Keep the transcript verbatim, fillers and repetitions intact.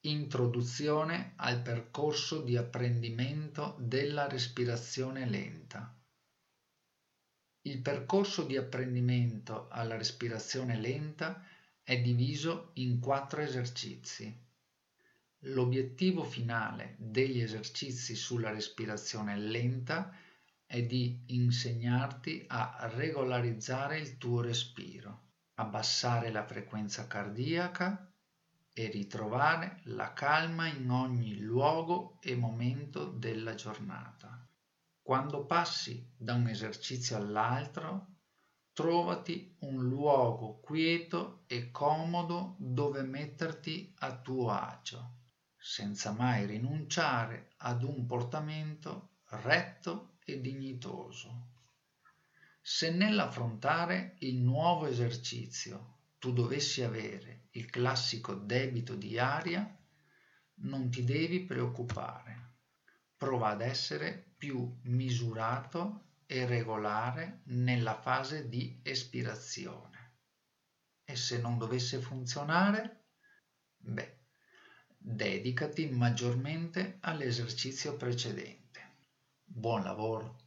Introduzione al percorso di apprendimento della respirazione lenta. Il percorso di apprendimento alla respirazione lenta è diviso in quattro esercizi. L'obiettivo finale degli esercizi sulla respirazione lenta è di insegnarti a regolarizzare il tuo respiro, abbassare la frequenza cardiaca e ritrovare la calma in ogni luogo e momento della giornata. Quando passi da un esercizio all'altro, trovati un luogo quieto e comodo dove metterti a tuo agio, senza mai rinunciare ad un portamento retto e dignitoso. Se nell'affrontare il nuovo esercizio tu dovessi avere il classico debito di aria, non ti devi preoccupare. Prova ad essere più misurato e regolare nella fase di espirazione. E se non dovesse funzionare, beh, dedicati maggiormente all'esercizio precedente. Buon lavoro!